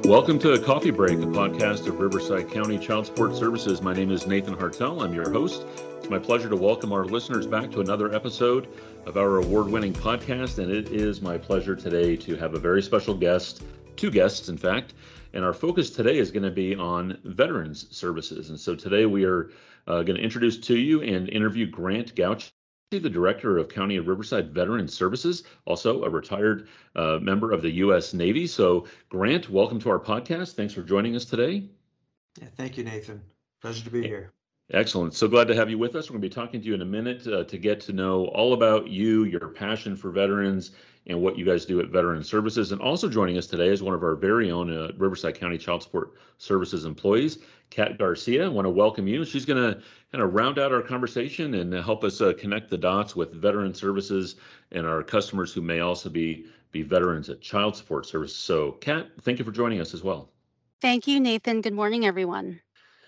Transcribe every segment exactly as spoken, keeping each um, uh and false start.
Welcome to Coffee Break, a podcast of Riverside County Child Support Services. My name is Nathan Hartel. I'm your host. It's my pleasure to welcome our listeners back to another episode of our award-winning podcast, and it is my pleasure today to have a very special guest, two guests, in fact, and our focus today is going to be on veterans services. And so today we are uh, going to introduce to you and interview Grant Gauch, the Director of County of Riverside Veterans Services, also a retired uh, member of the U S Navy. So, Grant, welcome to our podcast. Thanks for joining us today. Yeah, thank you, Nathan. Pleasure to be here. Excellent. So glad to have you with us. We're going to be talking to you in a minute uh, to get to know all about you, your passion for veterans, and what you guys do at Veteran Services. And also joining us today is one of our very own uh, Riverside County Child Support Services employees, Kat Garcia. I want to welcome you. She's going to kind of round out our conversation and help us uh, connect the dots with Veteran Services and our customers who may also be, be veterans at Child Support Services. So, Kat, thank you for joining us as well. Thank you, Nathan. Good morning, everyone.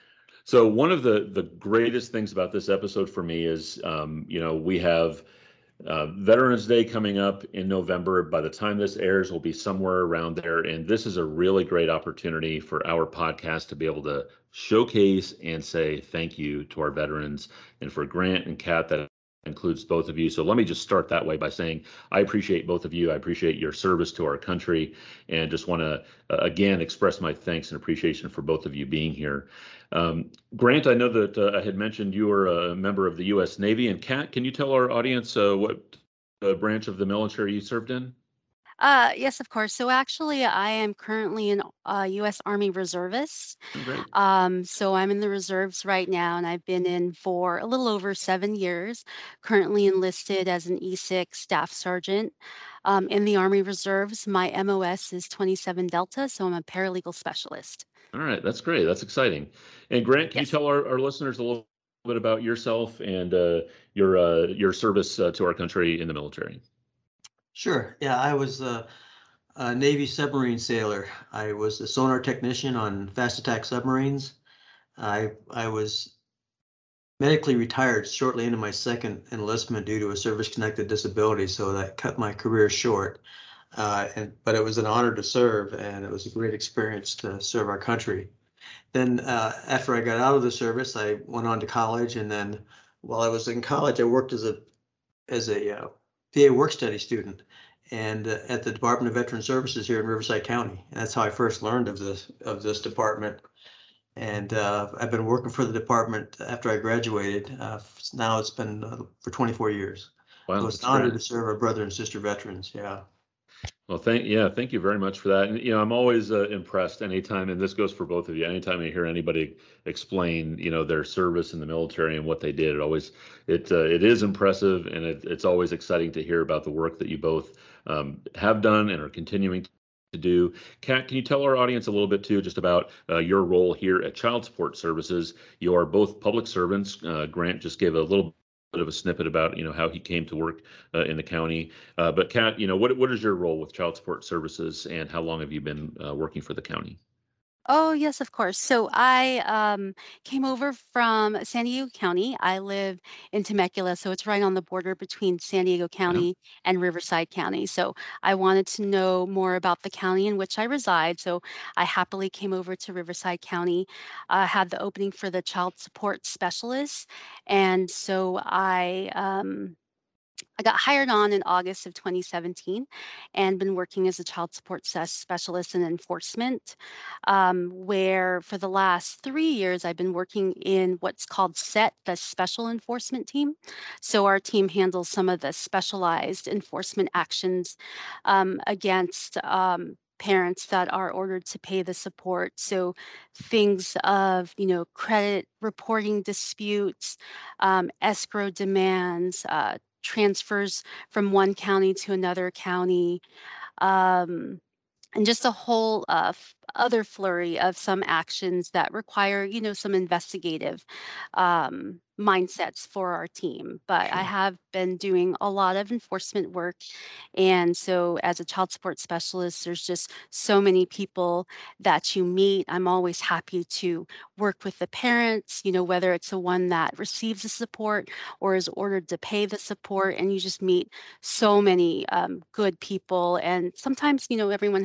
So one of the the greatest things about this episode for me is, um, you know, we have uh, Veterans Day coming up in November. By the time this airs, we'll be somewhere around there. And this is a really great opportunity for our podcast to be able to showcase and say thank you to our veterans, and for Grant and Kat, that includes both of you. So let me just start that way by saying I appreciate both of you. I appreciate your service to our country, and just want to uh, again express my thanks and appreciation for both of you being here. Um, Grant, I know that uh, I had mentioned you are a member of the U S Navy, and Kat, can you tell our audience uh, what uh, branch of the military you served in? Uh, yes, of course. So actually, I am currently an uh, U S Army reservist. Oh, great. Um, so I'm in the reserves right now, and I've been in for a little over seven years. Currently enlisted as an E six Staff Sergeant um, in the Army Reserves. My M O S is twenty-seven Delta, so I'm a paralegal specialist. All right, that's great. That's exciting. And Grant, can you Yes. tell our, our listeners a little bit about yourself and uh, your uh, your service uh, to our country in the military? Sure. Yeah, I was uh, a Navy submarine sailor. I was a sonar technician on fast attack submarines. I I was medically retired shortly into my second enlistment due to a service-connected disability, so that cut my career short. Uh, and but it was an honor to serve, and it was a great experience to serve our country. Then uh, after I got out of the service, I went on to college, and then while I was in college, I worked as a as a uh, P A work study student and uh, at the Department of Veteran Services here in Riverside County. And that's how I first learned of this of this department. And uh, I've been working for the department after I graduated. Uh, now it's been uh, for twenty-four years. Wow, So it's that's an honor great. to serve our brother and sister veterans. Yeah. Well, thank yeah, thank you very much for that. And you know, I'm always uh, impressed anytime, and this goes for both of you. Anytime I hear anybody explain, you know, their service in the military and what they did, it always it uh, it is impressive, and it, it's always exciting to hear about the work that you both um, have done and are continuing to do. Kat, can you tell our audience a little bit too, just about uh, your role here at Child Support Services? You are both public servants. Uh, Grant just gave a little bit of a snippet about, you know, how he came to work uh, in the county. Uh, but Kat, you know, what what is your role with Child Support Services, and how long have you been uh, working for the county? Oh, yes, of course. So I um, came over from San Diego County. I live in Temecula, so it's right on the border between San Diego Yeah. County and Riverside County. So I wanted to know more about the county in which I reside. So I happily came over to Riverside County, uh, had the opening for the child support specialist. And so I um, I got hired on in August of twenty seventeen and been working as a child support ses- specialist in enforcement, um, where for the last three years I've been working in what's called SET, the Special Enforcement Team. So our team handles some of the specialized enforcement actions um, against um, parents that are ordered to pay the support. So things of, you know, credit reporting disputes, um, escrow demands, uh, transfers from one county to another county, um, and just a whole uh, f- other flurry of some actions that require, you know, some investigative um, mindsets for our team. But I Sure. have been doing a lot of enforcement work. And so, as a child support specialist, there's just so many people that you meet. I'm always happy to work with the parents, you know, whether it's the one that receives the support or is ordered to pay the support. And you just meet so many um, good people. And sometimes, you know, everyone has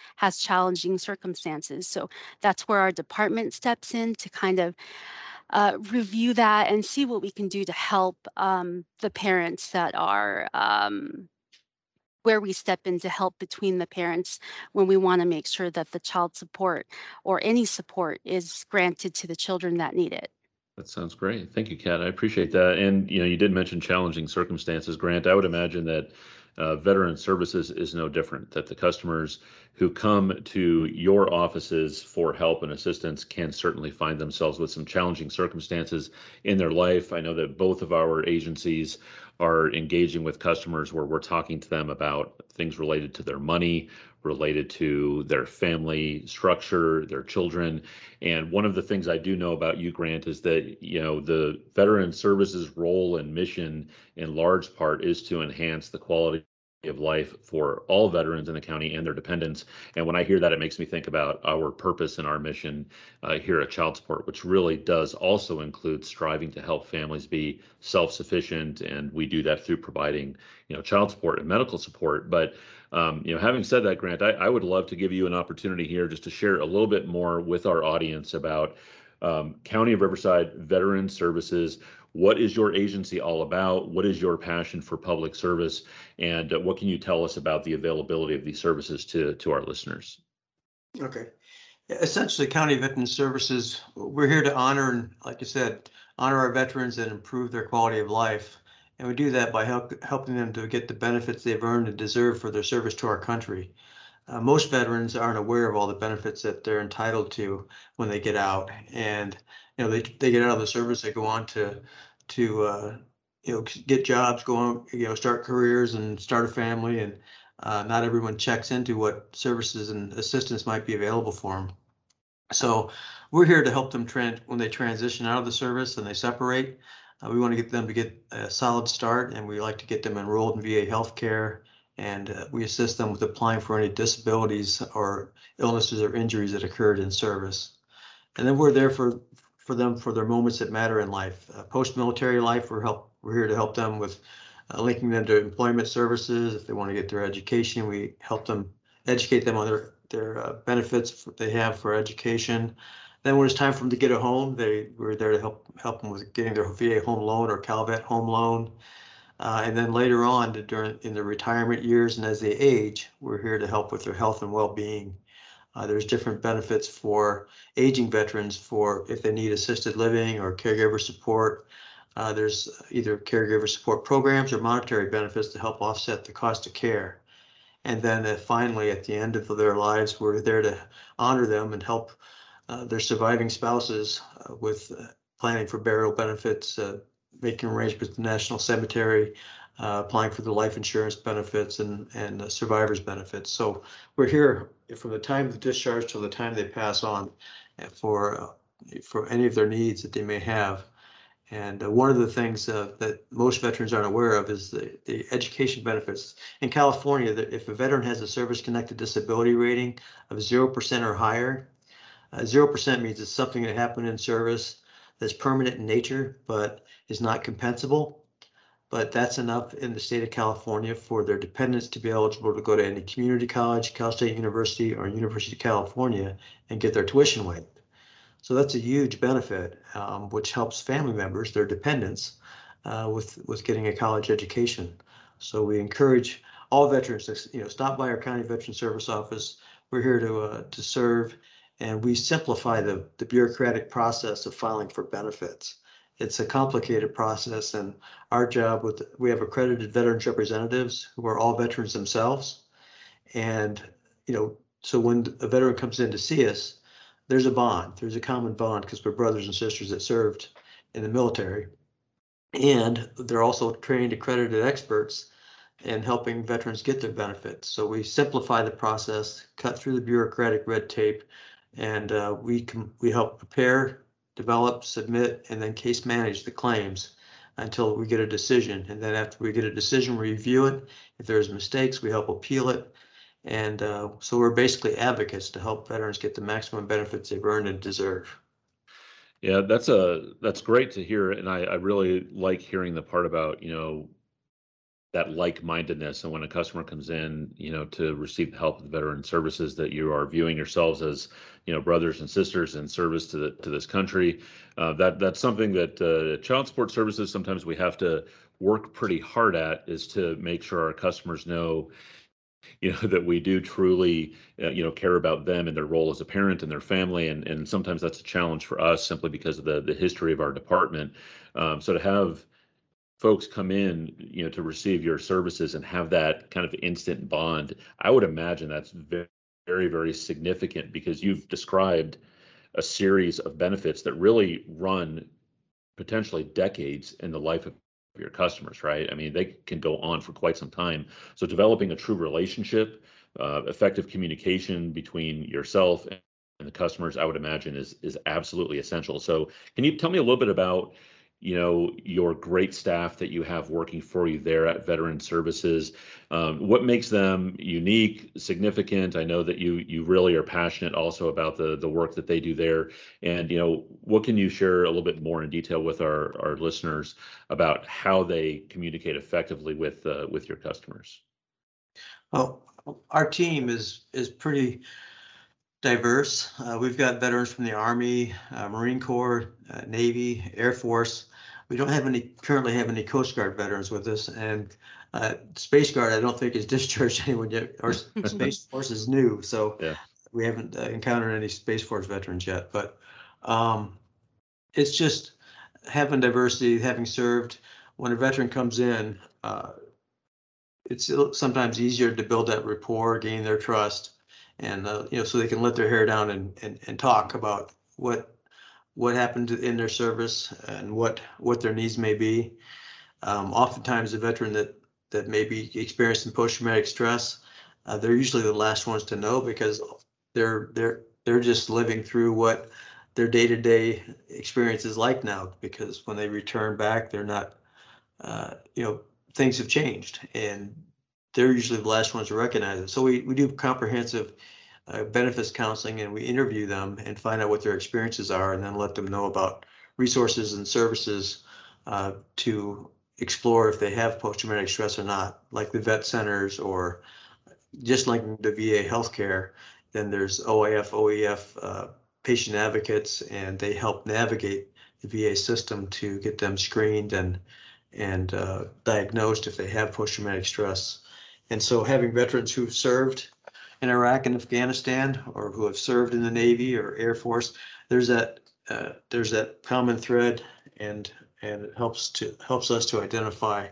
has challenging circumstances. So that's where our department steps in to kind of uh, review that and see what we can do to help um, the parents that are um, where we step in to help between the parents when we want to make sure that the child support or any support is granted to the children that need it. That sounds great. Thank you, Kat. I appreciate that. And you know, you did mention challenging circumstances, Grant. I would imagine that uh, veteran services is no different. That the customers who come to your offices for help and assistance can certainly find themselves with some challenging circumstances in their life. I know that both of our agencies are engaging with customers where we're talking to them about things related to their money, related to their family structure, their children. And one of the things I do know about you, Grant, is that, you know, the veteran services role and mission in large part is to enhance the quality of life for all veterans in the county and their dependents. And when I hear that, it makes me think about our purpose and our mission uh, here at Child Support, which really does also include striving to help families be self-sufficient. And we do that through providing, you know, child support and medical support. But um, you know, having said that, Grant, I, I would love to give you an opportunity here just to share a little bit more with our audience about um, County of Riverside Veteran Services. What is your agency all about? What is your passion for public service? And uh, what can you tell us about the availability of these services to, to our listeners? Okay. Essentially, County Veteran Services, we're here to honor and, like you said, honor our veterans and improve their quality of life. And we do that by help, helping them to get the benefits they've earned and deserve for their service to our country. Uh, most veterans aren't aware of all the benefits that they're entitled to when they get out. And, you know, they, they get out of the service, they go on to, to, uh, you know, get jobs, go on, you know, start careers and start a family. And uh, not everyone checks into what services and assistance might be available for them. So we're here to help them trans when they transition out of the service and they separate. Uh, we want to get them to get a solid start, and we like to get them enrolled in V A healthcare, and uh, we assist them with applying for any disabilities or illnesses or injuries that occurred in service. And then we're there for for them for their moments that matter in life. Uh, post-military life, we're help we're here to help them with uh, linking them to employment services. If they want to get their education, we help them educate them on their their uh, benefits they have for education. Then when it's time for them to get a home, they we're there to help help them with getting their V A home loan or Calvet home loan. Uh, and then later on, during in their retirement years and as they age, we're here to help with their health and well-being. Uh, there's different benefits for aging veterans for if they need assisted living or caregiver support. Uh, there's either caregiver support programs or monetary benefits to help offset the cost of care. And then uh, finally, at the end of their lives, we're there to honor them and help uh, their surviving spouses uh, with uh, planning for burial benefits, uh, making arrangements with the National Cemetery, uh, applying for the life insurance benefits and, and uh, survivors benefits. So we're here from the time of the discharge till the time they pass on for, uh, for any of their needs that they may have. And uh, one of the things uh, that most veterans aren't aware of is the, the education benefits. In California, that if a veteran has a service-connected disability rating of zero percent or higher, uh, zero percent means it's something that happened in service that's permanent in nature, but is not compensable. But that's enough in the state of California for their dependents to be eligible to go to any community college, Cal State University, or University of California and get their tuition waived. So that's a huge benefit, um, which helps family members, their dependents, uh, with with getting a college education. So we encourage all veterans to, you know, stop by our county veteran service office. We're here to uh, to serve, and we simplify the the bureaucratic process of filing for benefits. It's a complicated process, and our job with we have accredited veterans representatives who are all veterans themselves, and you know, so when a veteran comes in to see us, there's a bond, there's a common bond because we're brothers and sisters that served in the military. And they're also trained, accredited experts in helping veterans get their benefits. So we simplify the process, cut through the bureaucratic red tape, and uh, we can we help prepare, develop, submit, and then case manage the claims until we get a decision. And then after we get a decision, we review it. If there's mistakes, we help appeal it. And uh, so we're basically advocates to help veterans get the maximum benefits they've earned and deserve. Yeah, that's a that's great to hear, and I, I really like hearing the part about, you know, that like-mindedness, and when a customer comes in, you know, to receive the help of the veteran services, that you are viewing yourselves as, you know, brothers and sisters in service to the to this country. Uh, that that's something that uh, child support services, sometimes we have to work pretty hard at, is to make sure our customers know, you know, that we do truly, uh, you know, care about them and their role as a parent and their family. And, and sometimes that's a challenge for us simply because of the, the history of our department. Um, so to have folks come in, you know, to receive your services and have that kind of instant bond, I would imagine that's very, very, very significant, because you've described a series of benefits that really run potentially decades in the life of your customers, right? I mean, they can go on for quite some time. So developing a true relationship, uh, effective communication between yourself and the customers, I would imagine is is absolutely essential. So can you tell me a little bit about, you know, your great staff that you have working for you there at Veteran Services? Um, what makes them unique, significant? I know that you you really are passionate also about the the work that they do there. And, you know, what can you share a little bit more in detail with our, our listeners about how they communicate effectively with uh, with your customers? Well, our team is is pretty diverse. Uh, we've got veterans from the Army, uh, Marine Corps, uh, Navy, Air Force. We don't have any currently have any Coast Guard veterans with us, and uh, Space Guard I don't think has discharged anyone yet. Our Space Force is new, so Yeah. we haven't uh, encountered any Space Force veterans yet. But um, it's just having diversity, having served. When a veteran comes in, uh, it's sometimes easier to build that rapport, gain their trust, and uh, you know, so they can let their hair down and, and and talk about what what happened in their service and what what their needs may be. Um, oftentimes, a veteran that that may be experiencing post-traumatic stress, uh, they're usually the last ones to know, because they're they're they're just living through what their day-to-day experience is like now. Because when they return back, they're not, uh, you know, things have changed, and they're usually the last ones to recognize it. So we, we do comprehensive uh, benefits counseling, and we interview them and find out what their experiences are, and then let them know about resources and services uh, to explore if they have post-traumatic stress or not, like the vet centers, or just like the V A healthcare. Then there's O I F, O E F uh, patient advocates, and they help navigate the V A system to get them screened and and uh, diagnosed if they have post-traumatic stress. And so having veterans who've served in Iraq and Afghanistan, or who have served in the Navy or Air Force, there's that uh, there's that common thread, and and it helps to helps us to identify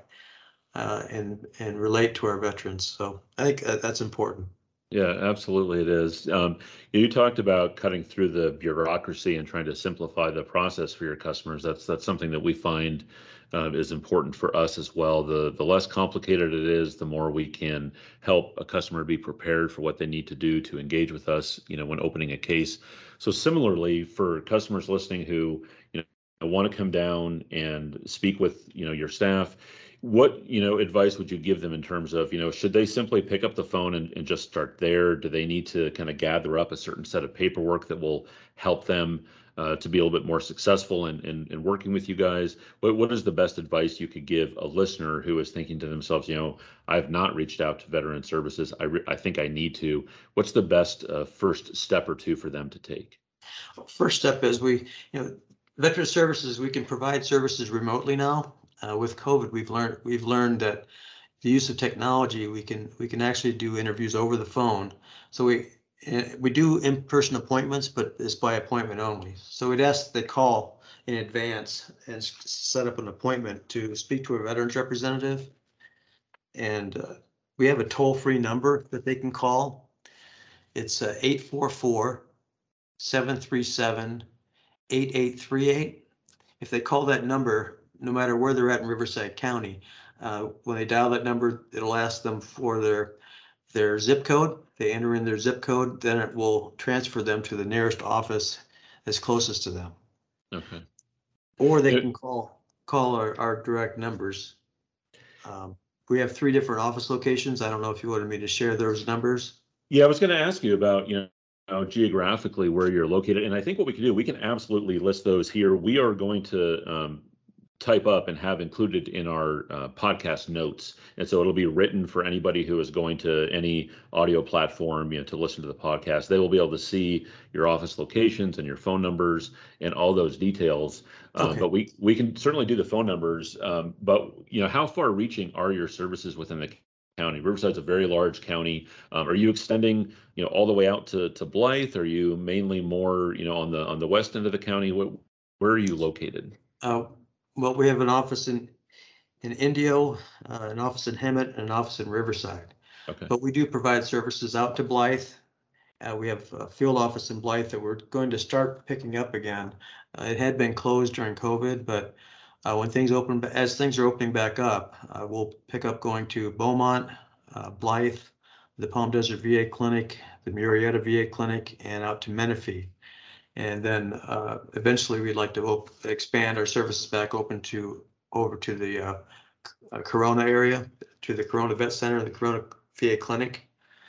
uh, and and relate to our veterans. So I think uh, that's important. Yeah, absolutely it is. Um, you talked about cutting through the bureaucracy and trying to simplify the process for your customers. That's that's something that we find uh, is important for us as well. The the less complicated it is, the more we can help a customer be prepared for what they need to do to engage with us, you know, when opening a case. So similarly, for customers listening who, you know, want to come down and speak with, you know, your staff, what, you know, advice would you give them in terms of, you know, should they simply pick up the phone and, and just start there? Do they need to kind of gather up a certain set of paperwork that will help them uh, to be a little bit more successful in, in, in working with you guys? What, what is the best advice you could give a listener who is thinking to themselves, you know, I've not reached out to Veteran Services. I, re- I think I need to. What's the best uh, first step or two for them to take? First step is we, you know, veteran services, we can provide services remotely now. Uh, with COVID, we've learned we've learned that the use of technology, we can we can actually do interviews over the phone. So we eh, we do in-person appointments, but it's by appointment only. So we'd ask they call in advance and s- set up an appointment to speak to a veterans representative. And uh, we have a toll-free number that they can call. It's uh, eight four four, seven three seven, eight eight three eight. If they call that number, no matter where they're at in Riverside County, uh, when they dial that number, it'll ask them for their their zip code. They enter in their zip code, then it will transfer them to the nearest office that's closest to them. Okay. Or they Yeah, can call call our, our direct numbers. Um, we have three different office locations. I don't know if you wanted me to share those numbers. Yeah, I was going to ask you about, you know, geographically where you're located, and I think what we can do, we can absolutely list those here. We are going to um, type up and have included in our uh, podcast notes. And so it'll be written for anybody who is going to any audio platform, you know, to listen to the podcast. They will be able to see your office locations and your phone numbers and all those details. Um, Okay. but we we can certainly do the phone numbers. Um, but you know, how far reaching are your services within the county? Riverside's a very large county. Um, are you extending, you know, all the way out to to Blythe? Are you mainly more, you know, on the on the west end of the county? What, where are you located? Uh, well, we have an office in in Indio, uh, an office in Hemet, and an office in Riverside. Okay. But we do provide services out to Blythe. Uh, we have a field office in Blythe that we're going to start picking up again. Uh, it had been closed during COVID, but uh, when things open, as things are opening back up, uh, we'll pick up going to Beaumont, uh, Blythe, the Palm Desert V A Clinic, the Murrieta V A Clinic, and out to Menifee. And then uh, eventually we'd like to op- expand our services back open to over to the uh, uh, Corona area, to the Corona Vet Center, the Corona V A Clinic.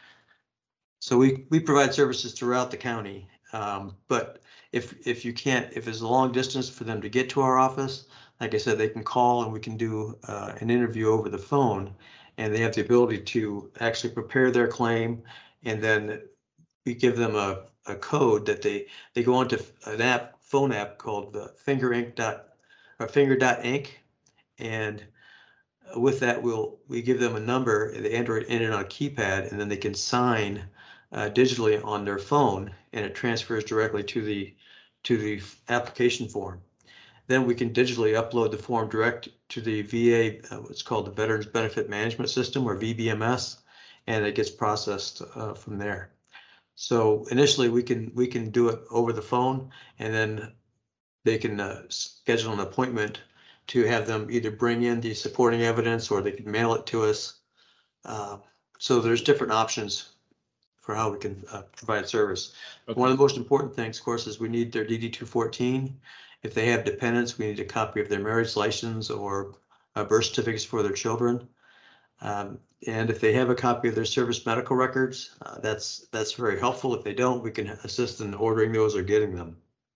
So we, we provide services throughout the county. Um, but if, if you can't, if it's a long distance for them to get to our office, like I said, they can call and we can do uh, an interview over the phone. And they have the ability to actually prepare their claim. And then we give them a, a code that they, they go onto an app, phone app called the Finger Ink dot, or Finger dot Inc. And with that, we'll, we give them a number, they enter it in on a keypad, and then they can sign uh, digitally on their phone, and it transfers directly to the, to the application form. Then we can digitally upload the form direct to the V A, uh, what's called the Veterans Benefit Management System, or V B M S, and it gets processed uh, from there. So initially, we can, we can do it over the phone, and then they can uh, schedule an appointment to have them either bring in the supporting evidence or they can mail it to us. Uh, so there's different options for how we can uh, provide service. Okay. One of the most important things, of course, is we need their D D two fourteen. If they have dependents, we need a copy of their marriage license or uh, birth certificates for their children. Um, and if they have a copy of their service medical records, uh, that's that's very helpful. If they don't, we can assist in ordering those or getting them.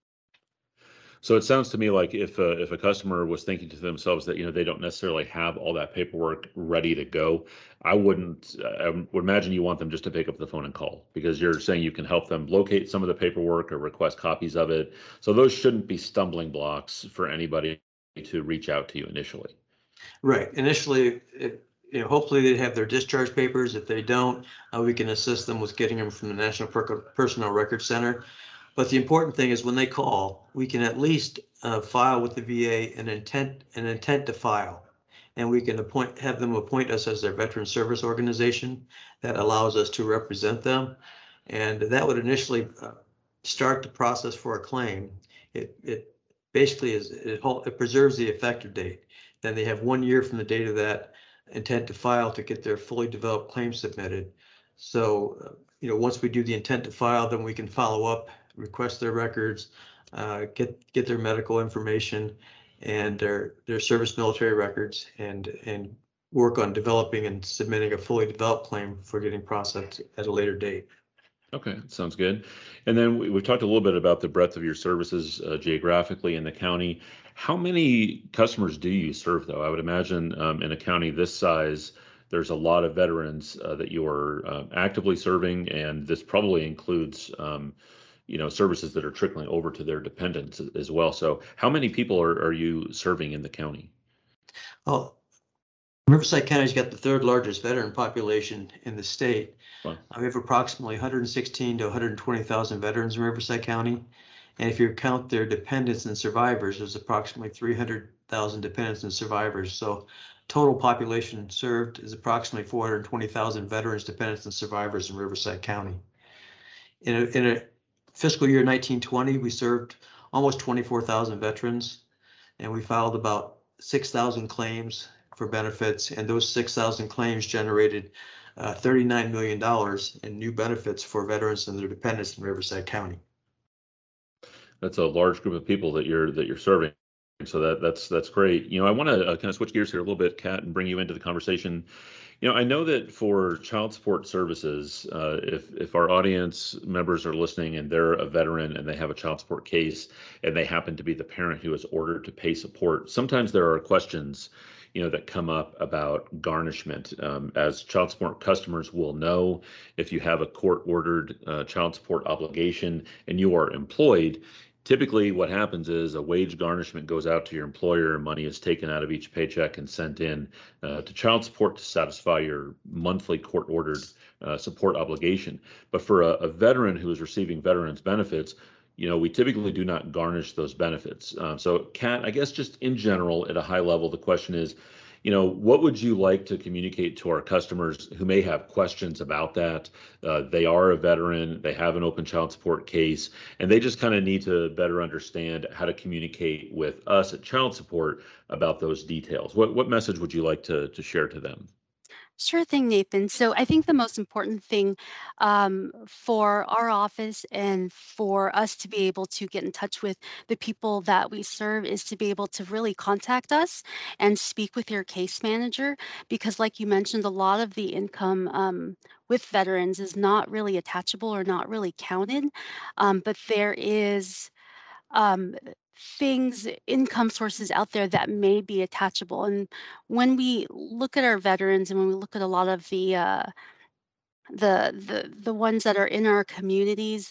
So it sounds to me like if a, if a customer was thinking to themselves that, you know, they don't necessarily have all that paperwork ready to go, I wouldn't, I would imagine you want them just to pick up the phone and call, because you're saying you can help them locate some of the paperwork or request copies of it. So those shouldn't be stumbling blocks for anybody to reach out to you initially. Right. Initially, it, you know, hopefully they have their discharge papers. If they don't, uh, we can assist them with getting them from the National Per- Personnel Record Center. But the important thing is when they call, we can at least uh, file with the V A an intent, an intent to file. And we can appoint, have them appoint us as their veteran service organization. That allows us to represent them. And that would initially uh, start the process for a claim. It, it basically is, it, it preserves the effective date. Then they have one year from the date of that intent to file to get their fully developed claim submitted. So, uh, you know, once we do the intent to file, then we can follow up, request their records, uh, get get their medical information and their their service military records, and and work on developing and submitting a fully developed claim for getting processed at a later date. Okay, sounds good. And then we, we've talked a little bit about the breadth of your services uh, geographically in the county. How many customers do you serve, though? I would imagine um, in a county this size, there's a lot of veterans uh, that you are uh, actively serving, and this probably includes, um, you know, services that are trickling over to their dependents as well. So, how many people are, are you serving in the county? Oh, Riverside County's got the third largest veteran population in the state. Well, Uh, We have approximately one hundred sixteen to one hundred twenty thousand veterans in Riverside County. And if you count their dependents and survivors, there's approximately three hundred thousand dependents and survivors. So total population served is approximately four hundred twenty thousand veterans, dependents, and survivors in Riverside County. In a, in a fiscal year nineteen twenty, we served almost twenty-four thousand veterans, and we filed about six thousand claims for benefits, and those six thousand claims generated uh, thirty-nine million dollars in new benefits for veterans and their dependents in Riverside County. that's a large group of people that you're that you're serving. So that that's that's great. You know, I want to uh, kind of switch gears here a little bit, Kat, and bring you into the conversation. You know, I know that for child support services, uh, if if our audience members are listening and they're a veteran and they have a child support case and they happen to be the parent who is ordered to pay support, sometimes there are questions, you know, that come up about garnishment. Um, as child support customers will know, if you have a court-ordered uh, child support obligation and you are employed, typically what happens is a wage garnishment goes out to your employer and money is taken out of each paycheck and sent in uh, to child support to satisfy your monthly court-ordered uh, support obligation. But for a, a veteran who is receiving veterans benefits, you know, we typically do not garnish those benefits. Um, so, Kat, I guess just in general, at a high level, the question is, you know, what would you like to communicate to our customers who may have questions about that? Uh, they are a veteran, they have an open child support case, and they just kind of need to better understand how to communicate with us at child support about those details. What what message would you like to to share to them? Sure thing, Nathan. So I think the most important thing um, for our office and for us to be able to get in touch with the people that we serve is to be able to really contact us and speak with your case manager. Because, like you mentioned, a lot of the income um, with veterans is not really attachable or not really counted. Um, but there is um, things, income sources out there that may be attachable. And when we look at our veterans and when we look at a lot of the uh, the the the ones that are in our communities,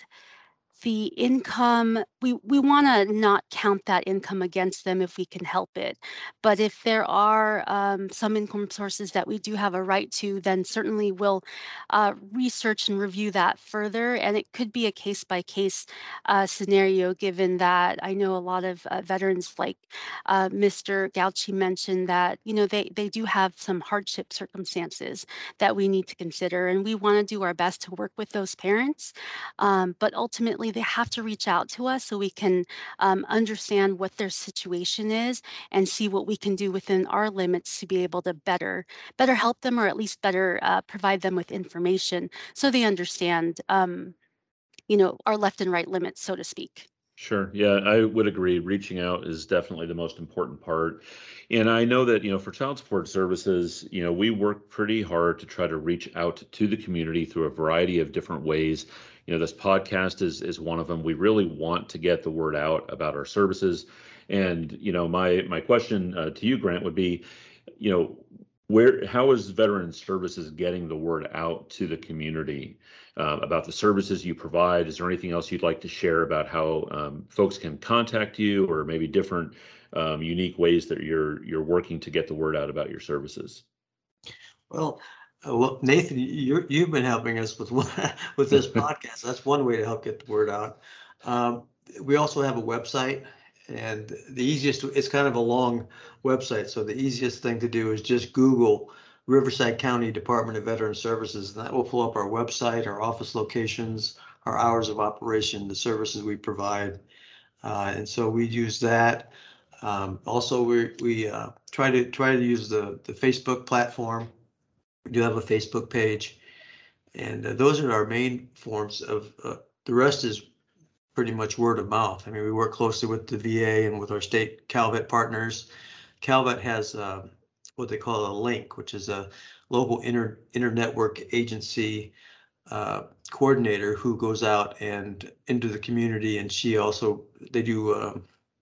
the income, we we wanna not count that income against them if we can help it. But if there are, um, some income sources that we do have a right to, then certainly we'll, uh, research and review that further, and it could be a case-by-case, uh, scenario given that I know a lot of, uh, veterans like, uh, Mister Gauchi mentioned that, you know, they they do have some hardship circumstances that we need to consider, and we wanna do our best to work with those parents. Um, but ultimately, they have to reach out to us so we can um, understand what their situation is and see what we can do within our limits to be able to better better help them or at least better uh, provide them with information so they understand um, you know our left and right limits, so to speak. Sure. Yeah, I would agree. Reaching out is definitely the most important part. And I know that, you know, for child support services, you know, we work pretty hard to try to reach out to the community through a variety of different ways. You know, this podcast is is one of them. We really want to get the word out about our services. And, you know, my my question uh, to you, Grant, would be, you know, where how is Veteran Services getting the word out to the community uh, about the services you provide? Is there anything else you'd like to share about how um, folks can contact you, or maybe different um, unique ways that you're you're working to get the word out about your services? Well, uh, well, Nathan, you you've been helping us with one- with this podcast. That's one way to help get the word out. Um, we also have a website, and the easiest, it's kind of a long website, so the easiest thing to do is just Google Riverside County Department of Veteran Services, and that will pull up our website, our office locations, our hours of operation, the services we provide. Uh, and so we use that. Um, also, we we uh, try to try to use the the Facebook platform. We do have a Facebook page, and uh, those are our main forms of. Uh, the rest is pretty much word of mouth. I mean, we work closely with the V A and with our state CalVet partners. CalVet has uh, what they call a link, which is a local inter internetwork agency uh, coordinator who goes out and into the community, and she also they do. Uh,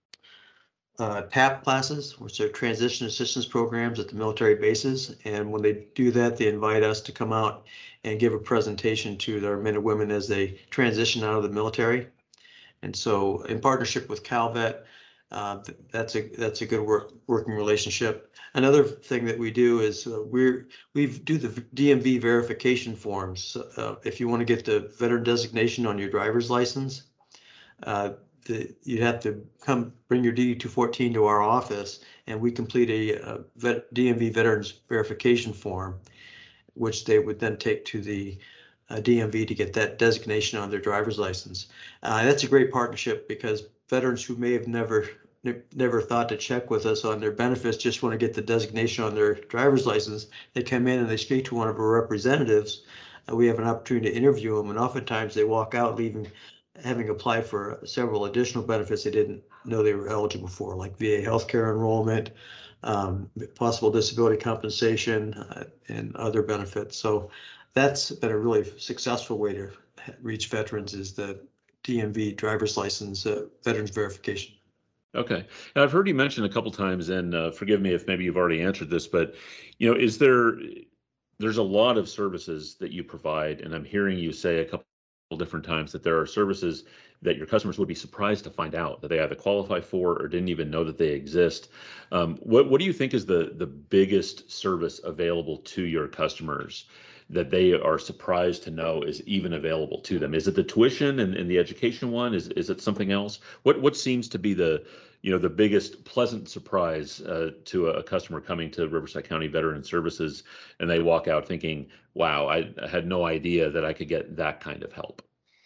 uh, TAP classes, which are transition assistance programs at the military bases. And when they do that, they invite us to come out and give a presentation to their men and women as they transition out of the military. And so in partnership with CalVet, uh, th- that's a that's a good work, working relationship. Another thing that we do is uh, we're we do the D M V verification forms. Uh, if you want to get the veteran designation on your driver's license, uh, the, you'd have to come bring your D D two fourteen to our office, and we complete a, a vet, D M V Veterans Verification Form, which they would then take to the uh, D M V to get that designation on their driver's license. Uh, that's a great partnership because veterans who may have never never thought to check with us on their benefits just want to get the designation on their driver's license. They come in and they speak to one of our representatives. Uh, we have an opportunity to interview them, and oftentimes they walk out leaving having applied for several additional benefits they didn't know they were eligible for, like V A healthcare enrollment, um, possible disability compensation, uh, and other benefits. So that's been a really successful way to reach veterans, is the D M V driver's license, uh, veterans verification. Okay. And I've heard you mention a couple times, and uh, forgive me if maybe you've already answered this, but you know, is there there's a lot of services that you provide, and I'm hearing you say a couple different times that there are services that your customers would be surprised to find out that they either qualify for or didn't even know that they exist. Um, what what do you think is the the biggest service available to your customers that they are surprised to know is even available to them? Is it the tuition and, and the education one? Is is it something else? What what seems to be the you know the biggest pleasant surprise uh, to a, a customer coming to Riverside County Veteran Services, and they walk out thinking, "Wow, I, I had no idea that I could get that kind of help."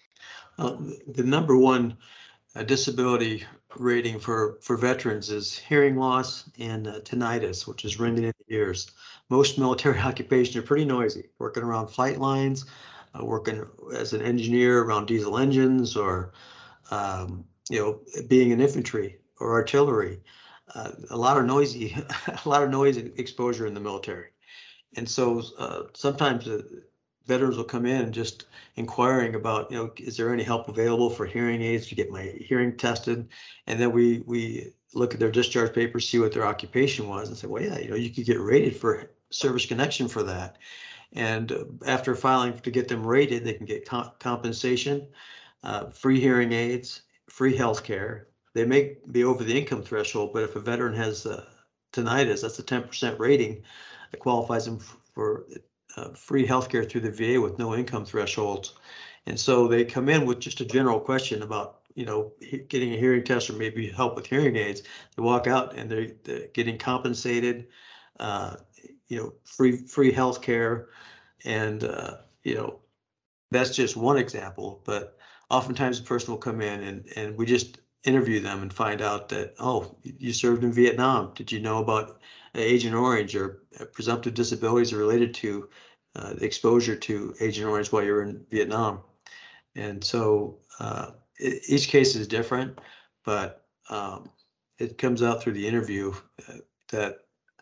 Uh, the number one uh, disability rating for, for veterans is hearing loss and uh, tinnitus, which is ringing in the ears. Most military occupations are pretty noisy, working around flight lines, uh, working as an engineer around diesel engines, or um, you know, being in infantry or artillery. Uh, a lot of noisy, a lot of noise exposure in the military. And so uh, sometimes uh, veterans will come in just inquiring about, you know, is there any help available for hearing aids to get my hearing tested? And then we we look at their discharge papers, see what their occupation was, and say, well, yeah, you know, you could get rated for service connection for that. And uh, after filing to get them rated, they can get co- compensation, uh, free hearing aids, free health care. They may be over the income threshold, but if a veteran has uh, tinnitus, that's a ten percent rating that qualifies them for uh, free health care through the V A with no income thresholds. And so they come in with just a general question about, you know, getting a hearing test or maybe help with hearing aids. They walk out and they're, they're getting compensated, uh, you know, free free health care, and uh, you know, that's just one example, but oftentimes a person will come in and, and we just interview them and find out that, oh, you served in Vietnam. Did you know about Agent Orange, or presumptive disabilities are related to uh, exposure to Agent Orange while you're in Vietnam? And so uh, e- each case is different, but um, it comes out through the interview uh, that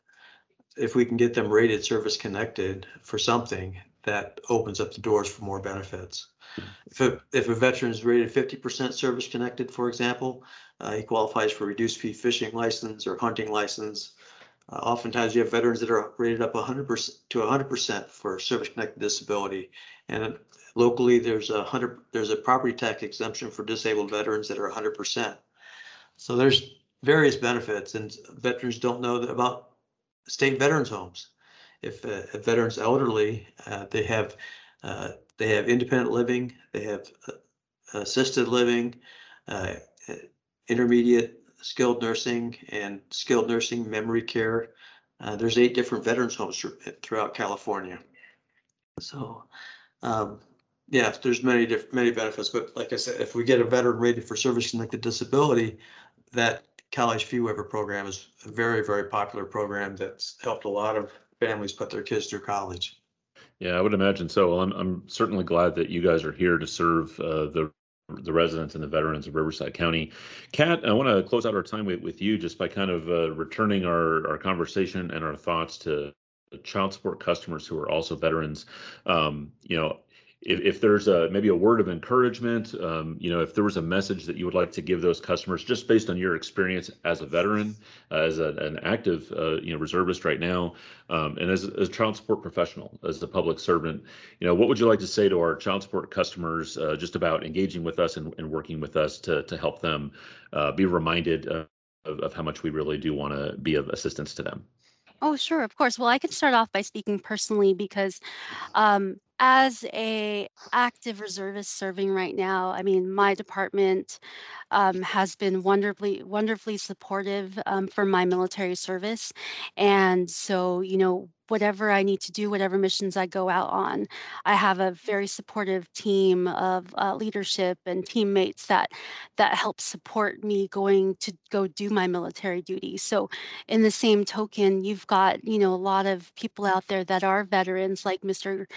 if we can get them rated service connected for something, that opens up the doors for more benefits. If a, if a veteran is rated fifty percent service connected, for example, uh, he qualifies for reduced fee fishing license or hunting license. Uh, oftentimes you have veterans that are rated up one hundred percent to one hundred percent for service connected disability. And locally there's a hundred, there's a property tax exemption for disabled veterans that are one hundred percent. So there's various benefits, and veterans don't know that about state veterans homes. If a, a veteran's elderly, uh, they have uh, they have independent living, they have uh, assisted living, uh, intermediate skilled nursing, and skilled nursing memory care. Uh, there's eight different veterans homes throughout California. So um, yeah, there's many different many benefits, but like I said, if we get a veteran rated for service connected disability, that College Fee Waiver program is a very, very popular program that's helped a lot of families put their kids through college. Yeah, I would imagine so. Well, I'm I'm certainly glad that you guys are here to serve uh, the the residents and the veterans of Riverside County. Kat, I want to close out our time with, with you just by kind of uh, returning our our conversation and our thoughts to child support customers who are also veterans. Um, you know, if, if there's a maybe a word of encouragement, um, you know, if there was a message that you would like to give those customers, just based on your experience as a veteran, uh, as a, an active, uh, you know, reservist right now, um, and as, as a child support professional, as a public servant, you know, what would you like to say to our child support customers uh, just about engaging with us and, and working with us to to help them uh, be reminded uh, of, of how much we really do want to be of assistance to them? Oh, sure, of course. Well, I can start off by speaking personally because Um, as a active reservist serving right now, I mean, my department um, has been wonderfully, wonderfully supportive um, for my military service, and so you know, whatever I need to do, whatever missions I go out on, I have a very supportive team of uh, leadership and teammates that that help support me going to go do my military duty. So in the same token, you've got, you know, a lot of people out there that are veterans, like mister Gaucho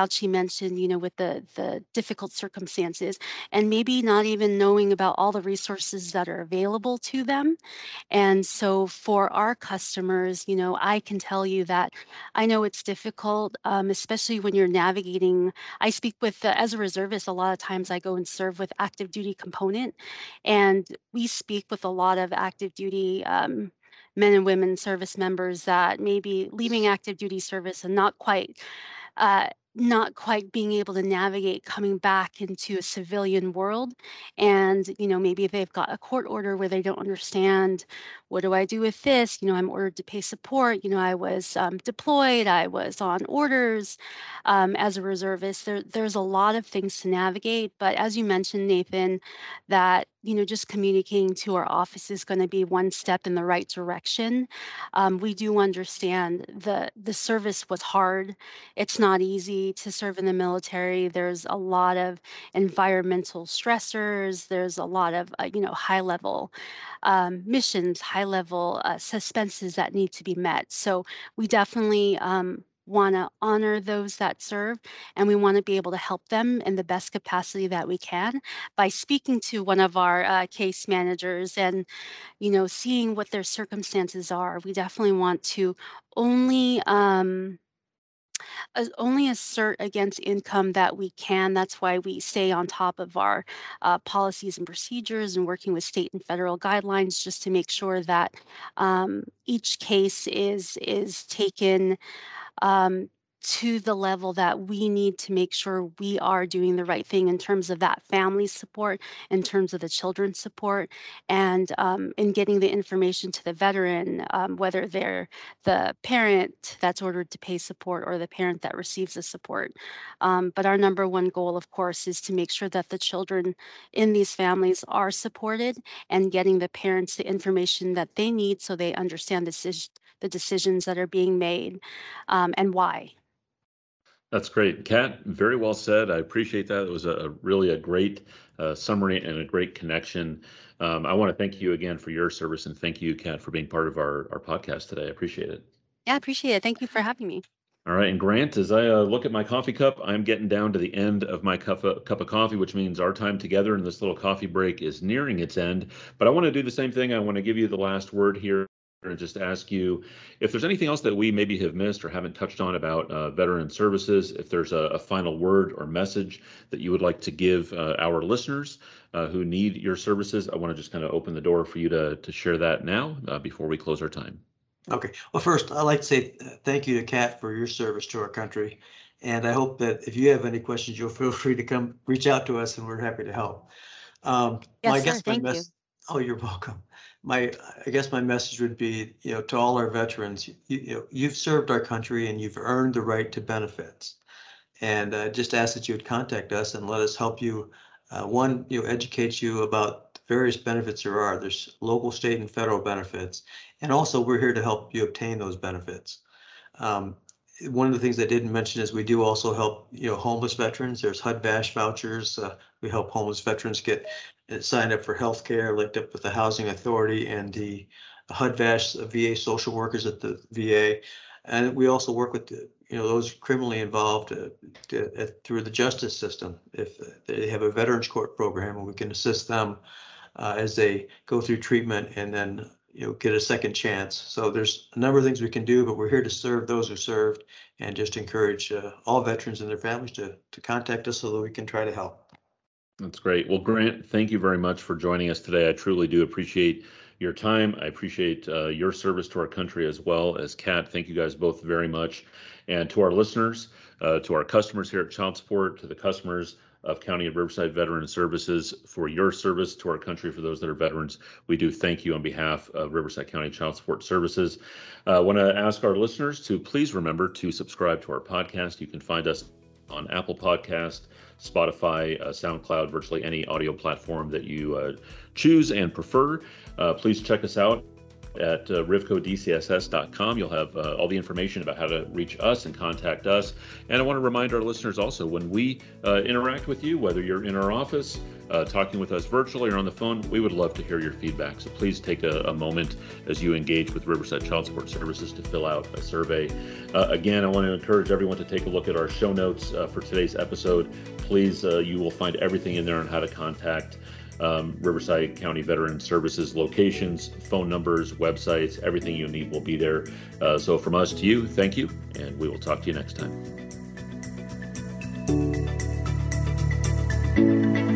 what she mentioned, you know, with the the difficult circumstances, and maybe not even knowing about all the resources that are available to them. And so for our customers, you know, I can tell you that I know it's difficult, um, especially when you're navigating. I speak with, uh, as a reservist, a lot of times I go and serve with active duty component, and we speak with a lot of active duty um, men and women service members that may be leaving active duty service and not quite uh, not quite being able to navigate coming back into a civilian world. And, you know, maybe they've got a court order where they don't understand, what do I do with this? You know, I'm ordered to pay support. You know, I was um, deployed, I was on orders um, as a reservist. There, there's a lot of things to navigate. But as you mentioned, Nathan, that, you know, just communicating to our office is going to be one step in the right direction. Um, we do understand the the service was hard. It's not easy to serve in the military. There's a lot of environmental stressors. There's a lot of, uh, you know, high level um, missions, high level uh, suspenses that need to be met. So we definitely um, want to honor those that serve, and we want to be able to help them in the best capacity that we can by speaking to one of our uh, case managers and, you know, seeing what their circumstances are. We definitely want to only um, as only assert against income that we can. That's why we stay on top of our uh, policies and procedures and working with state and federal guidelines just to make sure that um, each case is is taken um, to the level that we need to make sure we are doing the right thing in terms of that family support, in terms of the children's support, and um, in getting the information to the veteran, um, whether they're the parent that's ordered to pay support or the parent that receives the support. Um, but our number one goal, of course, is to make sure that the children in these families are supported and getting the parents the information that they need so they understand the, decis- the decisions that are being made um, and why. That's great. Kat, very well said. I appreciate that. It was a, a really a great uh, summary and a great connection. Um, I want to thank you again for your service, and thank you, Kat, for being part of our, our podcast today. I appreciate it. Yeah, I appreciate it. Thank you for having me. All right, and Grant, as I uh, look at my coffee cup, I'm getting down to the end of my cup of, cup of coffee, which means our time together in this little coffee break is nearing its end. But I want to do the same thing. I want to give you the last word here and just ask you if there's anything else that we maybe have missed or haven't touched on about uh, veteran services, if there's a, a final word or message that you would like to give uh, our listeners uh, who need your services. I want to just kind of open the door for you to, to share that now uh, before we close our time. Okay. Well, first, I'd like to say uh, thank you to Kat for your service to our country. And I hope that if you have any questions, you'll feel free to come reach out to us and we're happy to help. Um, my Yes, sir. guess, my Thank you. mess. Oh, you're welcome. My, I guess my message would be, you know, to all our veterans, you, you know, you've served our country and you've earned the right to benefits. And uh, just ask that you would contact us and let us help you. Uh, one, you know, educate you about the various benefits there are. There's local, state, and federal benefits, and also we're here to help you obtain those benefits. Um, one of the things I didn't mention is we do also help, you know, homeless veterans. There's H U D VASH vouchers. Uh, we help homeless veterans get uh, signed up for health care, linked up with the Housing Authority and the H U D VASH uh, V A social workers at the V A. And we also work with the, you know, those criminally involved uh, to, uh, through the justice system. If they have a veterans court program, and we can assist them uh, as they go through treatment and then, you know, get a second chance. So there's a number of things we can do, but we're here to serve those who served and just encourage uh, all veterans and their families to to contact us so that we can try to help. That's great. Well, Grant, thank you very much for joining us today. I truly do appreciate your time. I appreciate uh, your service to our country as well as Kat. Thank you guys both very much. And to our listeners, uh, to our customers here at Child Support, to the customers of County of Riverside Veteran Services for your service to our country, for those that are veterans, we do thank you on behalf of Riverside County Child Support Services. I uh, want to ask our listeners to please remember to subscribe to our podcast. You can find us on Apple Podcast, Spotify, uh, SoundCloud, virtually any audio platform that you uh, choose and prefer. Uh, please check us out at uh, rivco d c s s dot com. You'll have uh, all the information about how to reach us and contact us. And I want to remind our listeners also, when we uh, interact with you, whether you're in our office, uh, talking with us virtually or on the phone, we would love to hear your feedback. So please take a, a moment as you engage with Riverside Child Support Services to fill out a survey. Uh, again, I want to encourage everyone to take a look at our show notes uh, for today's episode. Please, uh, you will find everything in there on how to contact um, Riverside County Veteran Services locations, phone numbers, websites, everything you need will be there. Uh, so from us to you, thank you, and we will talk to you next time.